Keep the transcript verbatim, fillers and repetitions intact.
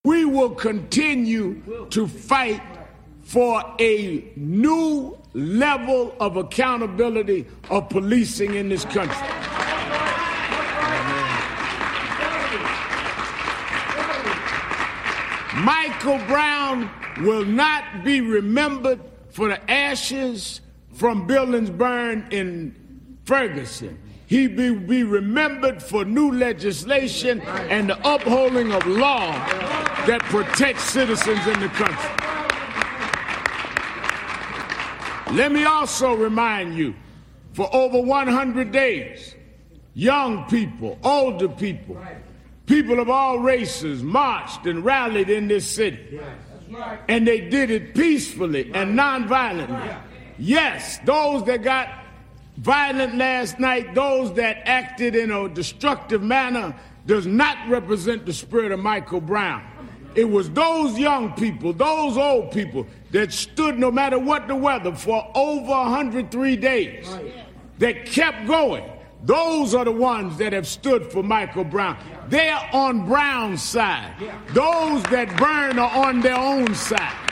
we will continue to fight for a new level of accountability of policing in this country. Michael Brown will not be remembered for the ashes from buildings burned in Ferguson. He will be remembered for new legislation and the upholding of law that protects citizens in the country. Let me also remind you, for over one hundred days, young people, older people, people of all races marched and rallied in this city. And they did it peacefully and nonviolently. Yes, those that got violent last night, those that acted in a destructive manner, does not represent the spirit of Michael Brown. It was those young people, those old people that stood no matter what the weather for over one hundred three days, that kept going. Those are the ones that have stood for Michael Brown. They're on Brown's side. Those that burn are on their own side.